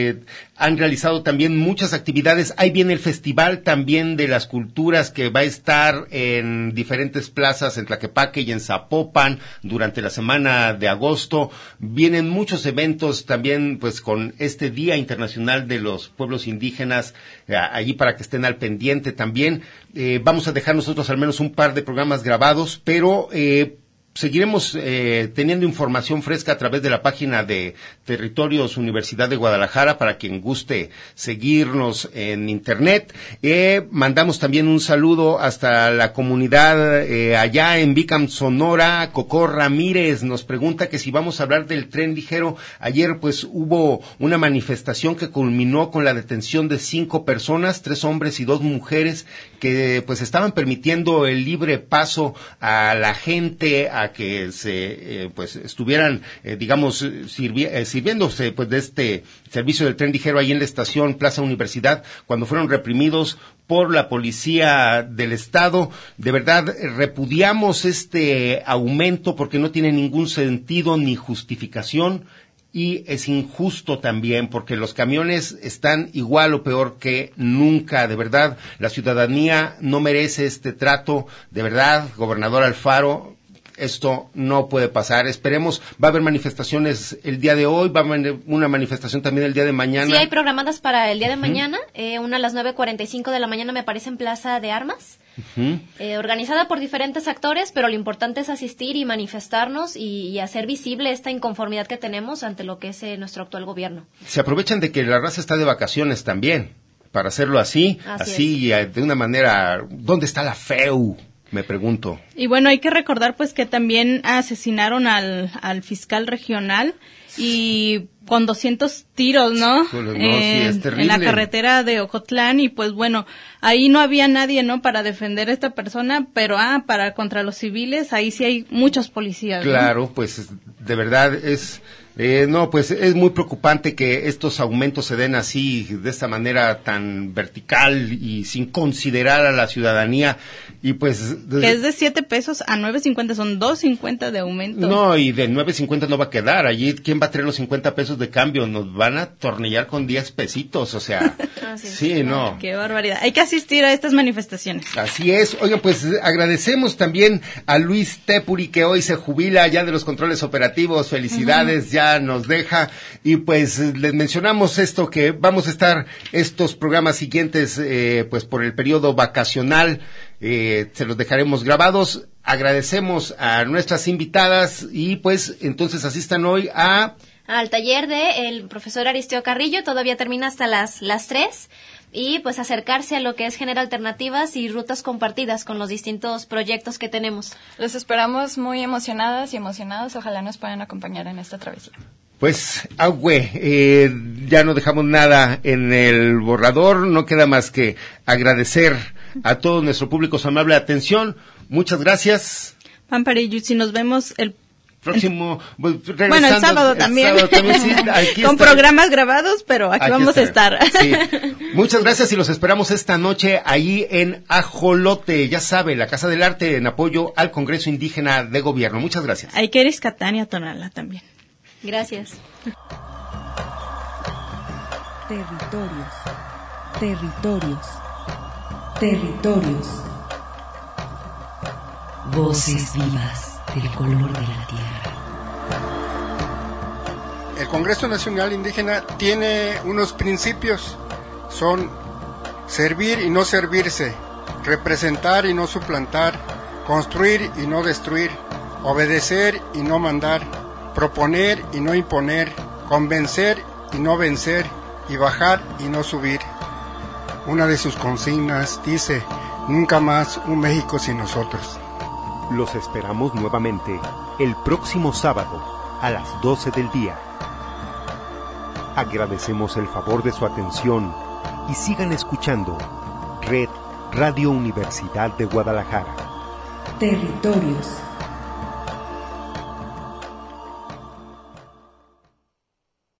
han realizado también muchas actividades. Ahí viene el festival también de las culturas que va a estar en diferentes plazas en Tlaquepaque y en Zapopan durante la semana de agosto. Vienen muchos eventos también pues con este Día Internacional de los Pueblos Indígenas allí para que estén al pendiente también. Vamos a dejar nosotros al menos un par de programas grabados, pero seguiremos teniendo información fresca a través de la página de Territorios Universidad de Guadalajara para quien guste seguirnos en internet. Mandamos también un saludo hasta la comunidad allá en Bicam, Sonora. Cocó Ramírez nos pregunta que si vamos a hablar del tren ligero. Ayer pues hubo una manifestación que culminó con la detención de 5 personas, 3 hombres y 2 mujeres que pues estaban permitiendo el libre paso a la gente a que se pues estuvieran digamos sirviéndose pues de este servicio del tren ligero ahí en la estación Plaza Universidad, cuando fueron reprimidos por la policía del estado. De verdad repudiamos este aumento porque no tiene ningún sentido ni justificación. Y es injusto también porque los camiones están igual o peor que nunca. De verdad, la ciudadanía no merece este trato. De verdad, gobernador Alfaro, esto no puede pasar. Esperemos, va a haber manifestaciones el día de hoy, va a haber una manifestación también el día de mañana. Sí, hay programadas para el día de mañana, una a las 9:45 de la mañana me parece en Plaza de Armas. Organizada por diferentes actores, pero lo importante es asistir y manifestarnos y hacer visible esta inconformidad que tenemos ante lo que es nuestro actual gobierno. Se aprovechan de que la raza está de vacaciones también, para hacerlo así de una manera. ¿Dónde está la FEU? Me pregunto. Y bueno, hay que recordar pues que también asesinaron al fiscal regional y con 200 tiros, ¿no? Sí, es terrible. En la carretera de Ocotlán, y pues bueno, ahí no había nadie, ¿no? Para defender a esta persona, pero contra los civiles, ahí sí hay muchos policías, ¿no? Claro, pues de verdad es... pues es muy preocupante que estos aumentos se den así, de esta manera tan vertical y sin considerar a la ciudadanía, y pues... Que es de 7 pesos a 9.50, son 2.50 de aumento. No, y de 9.50 no va a quedar, allí ¿quién va a traer los 50 pesos de cambio? Nos van a atornillar con 10 pesitos, o sea, sí, no. Qué barbaridad, hay que asistir a estas manifestaciones. Así es. Oigan, pues agradecemos también a Luis Tepuri, que hoy se jubila ya de los controles operativos, felicidades, ya nos deja, y pues les mencionamos esto, que vamos a estar estos programas siguientes pues por el periodo vacacional, se los dejaremos grabados. Agradecemos a nuestras invitadas y pues entonces asistan hoy al taller de el profesor Aristeo Carrillo, todavía termina hasta las 3, y pues acercarse a lo que es Genera Alternativas y rutas compartidas con los distintos proyectos que tenemos. Los esperamos muy emocionadas y emocionados, ojalá nos puedan acompañar en esta travesía. Pues, ya no dejamos nada en el borrador, no queda más que agradecer a todo nuestro público su amable atención. Muchas gracias. Pampara y Yutsi, nos vemos el próximo, bueno, el sábado también, sí, aquí con programas grabados, pero aquí vamos a estar. Sí. Muchas gracias y los esperamos esta noche ahí en Ajolote, ya sabe, la Casa del Arte, en apoyo al Congreso Indígena de Gobierno. Muchas gracias. Hay que ir a Izcatán y a Tonalá también. Gracias. Territorios, territorios, territorios. Voces vivas del color de la tierra. El Congreso Nacional Indígena tiene unos principios, son servir y no servirse, representar y no suplantar, construir y no destruir, obedecer y no mandar, proponer y no imponer, convencer y no vencer, y bajar y no subir. Una de sus consignas dice: nunca más un México sin nosotros. Los esperamos nuevamente el próximo sábado a las 12 del día. Agradecemos el favor de su atención y sigan escuchando Red Radio Universidad de Guadalajara. Territorios.